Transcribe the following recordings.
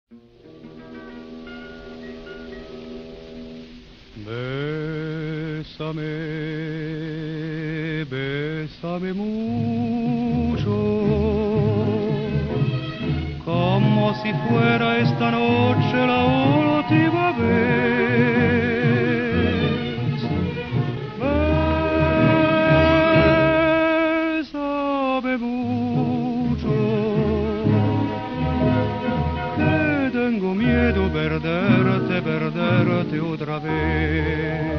Bésame, bésame mucho, como si fuera esta noche la última vez. Bésame mucho, que tengo miedo perderte otra vez.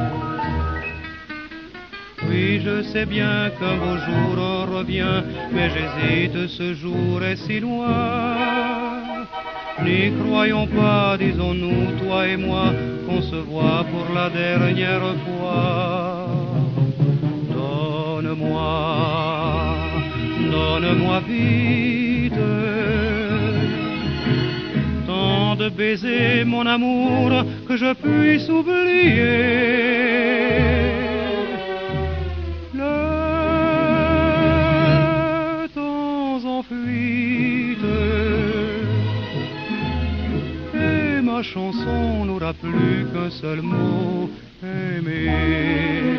Oui, je sais bien qu'un beau jour revient, mais j'hésite, ce jour est si loin. N'y croyons pas, disons-nous, toi et moi, qu'on se voit pour la dernière fois. Donne-moi vite tant de baisers, mon amour, que je puisse oublier le temps en fuite, et ma chanson n'aura plus qu'un seul mot, aimer.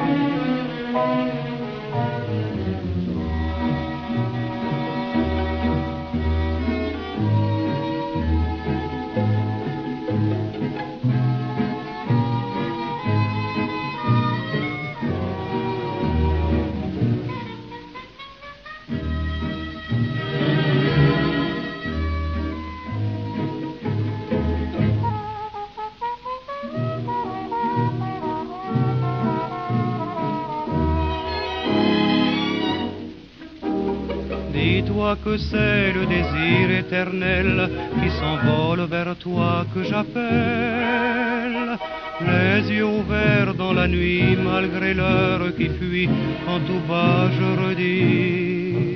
Dis-toi que c'est le désir éternel qui s'envole vers toi que j'appelle, les yeux ouverts dans la nuit malgré l'heure qui fuit, quand tout bas je redis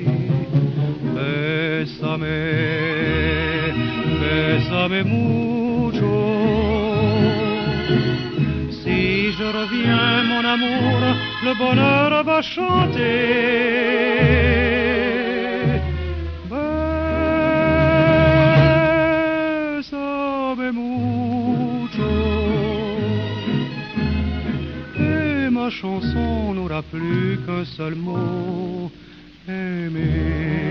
Bésame, bésame mucho. Si je reviens, mon amour, le bonheur va chanter. Bésame mucho, et ma chanson n'aura plus qu'un seul mot, aimer.